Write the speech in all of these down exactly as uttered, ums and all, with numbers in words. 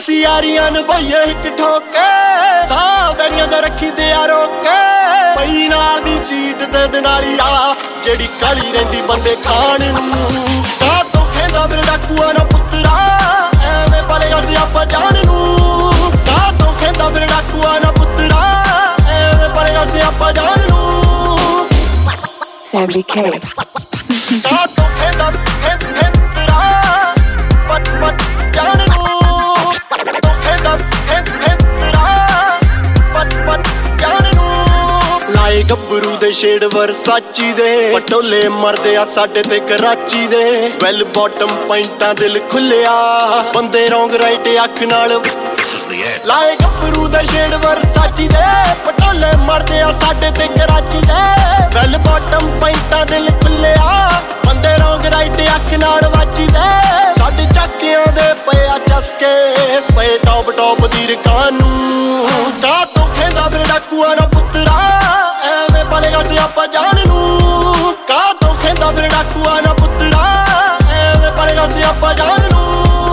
ਅਸੀਂ ਯਾਰੀਆਂ ਨਿਭਾਈਏ ਇੱਕ ਠੋਕੇ ਸਾਹ ਬੈਰੀਆਂ ਦਾ ਰੱਖੀ ਦੇ ਆ ਰੋਕੇ ਪਈ ਨਾਲ ਦੀ ਸੀਟ ਤੇ ਦਨਾਲੀ ਆ ਜਿਹੜੀ ਕਾਲੀ ਰਹਿੰਦੀ ਬੰਦੇ ਖਾਣ ਨੂੰ ਸਾਹ ਤੋਂ ਖੇਦਾ ਫਿਰ ਡਾਕੂਆਂ ਨਾ ਪੁੱਤਰਾ ਐਵੇਂ ਬਲੇ ਅਸੀਂ ਆਪਾਂ ਜਾਣ ਨੂੰ ਸਾਹ ਤੋਂ ਖੇਦਾ ਫਿਰ ਡਾਕੂਆਂ ਨਾ ਪੁੱਤਰਾ ਐਵੇਂ ਬਲੇ ਅਸੀਂ ਆਪਾਂ ਜਾਣ ਨੂੰ Sammy K ਸਾਹ ਤੋਂ ਖੇਦਾ ਖੇਦਾ ਪਤ ਪਤ ਜਾਣ ਨੂੰ ਲਾਏ ਗੱਭਰੂ ਦੇ ਸ਼ੇਡ ਵਰਸਾਚੀ ਦੇ ਪਟੋਲੇ ਮਰਦੇ ਆ ਸਾਡੇ ਤੇ ਕਰਾਚੀ ਦੇ ਵੈਲ ਬਾਟਮ ਪੁਆਇੰਟਾਂ ਦਿਲ ਖੁੱਲਿਆ ਬੰਦੇ ਰੌਂਗ ਰਾਈਟ ਅੱਖ ਨਾਲ ਲਾਏ ਗੱਭਰੂ ਦੇ ਸ਼ੇਡ ਵਰਸਾਚੀ ਦੇ ਪਟੋਲੇ ਮਰਦੇ ਆ ਸਾਡੇ ਤੇ ਕਰਾਚੀ ਦੇ ਵੈਲ ਬਾਟਮ ਪੁਆਇੰਟਾਂ ਦਿਲ ਖੁੱਲਿਆ ਬੰਦੇ ਰੌਂਗ ਰਾਈਟ ਅੱਖ ਨਾਲ ਵਾਚੀ ਦੇ ਸਾਡੇ ਚੱਕਿਆਂ ਦੇ ਪਏ ਆ ਚਸਕੇ ਪਏ ਟੌਪ ਟੌਪ ਦੀ ਰਕਾਨ ਨੂੰ ਕਾ ਤੋਂ ਖੇਦਾ ਫਿਰ ਡਾਕੂਆਂ ਨਾ ਪੁੱਤਰਾ ਐਵੇਂ ਬਲੇਗਾ ਸੀ ਆਪਾਂ ਜਾਣ ਨੂੰ ਕਾ ਤੋਂ ਖੇਦਾ ਫਿਰ ਡਾਕੂਆਂ ਨਾ ਪੁੱਤਰਾ ਐਵੇਂ ਬਲੇਗਾ ਸੀ ਆਪਾਂ ਜਾਣ ਨੂੰ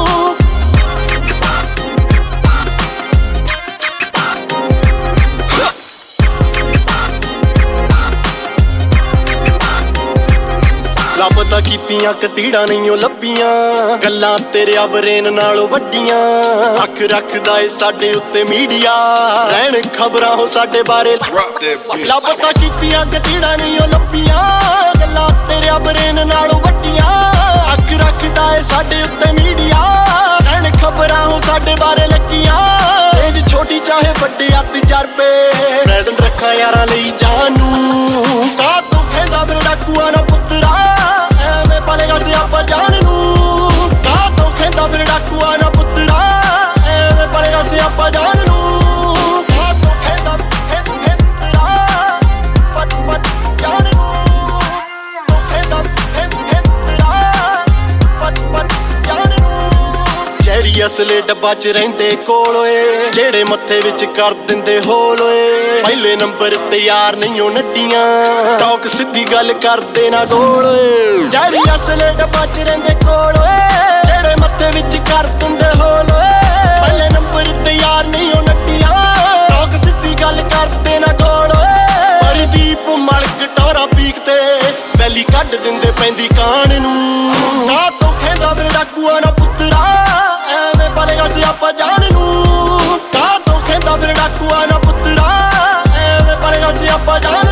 ਲੱਭਦਾ ਕੀਤੀਆਂ ਕਤੀੜਾਂ ਨਹੀਂ ਉਹ ਲੱਭੀਆਂ ਗੱਲਾਂ ਤੇਰੇ ਬਰੇਨ ਨਾਲੋਂ ਵੱਡੀਆਂ ਅੱਖ ਰੱਖਦਾ ਏ ਸਾਡੇ ਉੱਤੇ ਮੀਡੀਆ ਰਹਿਣ ਖਬਰਾਂ ਹੋ ਸਾਡੇ ਬਾਰੇ ਲੱਭਦਾ ਕੀਤੀਆਂ ਕਤੀੜਾਂ ਨਹੀਂ ਉਹ ਲੱਭੀਆਂ ਗੱਲਾਂ ਤੇਰੇ ਬਰੇਨ ਨਾਲੋਂ ਵੱਡੀਆਂ ਅੱਖ ਰੱਖਦਾ ਏ ਸਾਡੇ ਉੱਤੇ ਮੀਡੀਆ ਰਹਿਣ ਖਬਰਾਂ ਹੋ ਸਾਡੇ ਬਾਰੇ ਲੱਗੀਆਂ ਏਜ ਛੋਟੀ ਚਾਹੇ ਵੱਡੇ ਆ ਤਜਰਬੇ ਪ੍ਰੈਜ਼ੈਂਟ ਰੱਖਾਂ ਯਾਰਾਂ ਲਈ ਜਾਨੂ ਕਾ ਤੂੰ ਖੇਦਾ ਫਿਰ ਡਾਕੂਆਂ ਨਾ ਪੁੱਤਰਾ ਐਵੇਂ ਬਲੇਗਾ ਸੀ ਆਪਾਂ ਜਾਣ ਨੂੰ ਕਾ ਤੂੰ ਖੇਦਾ ਫਿਰ ਡਾਕੂਆਂ ਨਾ ਪੁੱਤਰਾ ਐਵੇਂ ਬਲੇਗਾ ਸੀ ਆਪਾਂ ਜਾਣ ਨੂੰ ਕਾ ਤੂੰ ਖੇਦਾ ਖੇਦਾ ਪਤ ਪਤ ਜਾਣ ਨੂੰ ਤੂੰ ਖੇਦਾ ਖੇਦਾ ਪਤ ਪਤ ਜਾਣ ਨੂੰ ਸ਼ਹਿਰੀ ਅਸਲੇ ਡੱਬਾ ਚ ਰਹਿੰਦੇ ਕੋਲ ਓਏ ਜਿਹੜੇ ਮੱਥੇ ਵਿੱਚ ਕਰ ਦਿੰਦੇ ਹੋਲ ਓਏ ਪਹਿਲੇ ਨੰਬਰ ਤੇ ਯਾਰ ਨਹੀਂ ਉਹ ਨੱਡੀਆਂ ਟੌਕ ਸਿੱਧੀ ਗੱਲ ਕਰਦੇ ਨਾ ਗੋਲ ਓਏ ਸ਼ਹਿਰੀ ਅਸਲੇ ਡੱਬਾ ਚ ਰਹਿੰਦੇ ਕੋਲ ਓਏ ਜਿਹੜੇ ਮੱਥੇ ਵਿੱਚ ਕਰ ਦਿੰਦੇ ਹੋਲ ਓਏ ਪਹਿਲੇ ਨੰਬਰ ਤੇ ਯਾਰ ਨਹੀਂ ਉਹ ਨੱਡੀਆਂ ਟੌਕ ਸਿੱਧੀ ਗੱਲ ਕਰਦੇ ਨਾ ਗੋਲ ਓਏ ਪਰਦੀਪ ਮਲਕ ਟੋਰਾ ਪੀਕ ਤੇ ਬੈਲੀ ਕੱਢ ਦਿੰਦੇ ਪੈਂਦੀ ਕਾਨ ਨੂੰ ਨਾ ਤੋਂ ਖੇਦਾ ਫਿਰ ਡਾਕੂਆਂ ਨਾ ਪੁੱਤਰਾ ਐਵੇਂ ਬਲੇਗਾ ਸੀ ਆਪਾਂ ਜਾਣ ਨੂੰ ਕਾ ਤੋਂ ਖੇਦਾ ਫਿਰ ਡਾਕੂਆਂ ਨਾ ਪੁੱਤਰਾ ਐਵੇਂ ਬਲੇਗਾ ਸੀ ਆਪਾਂ ਜਾਣ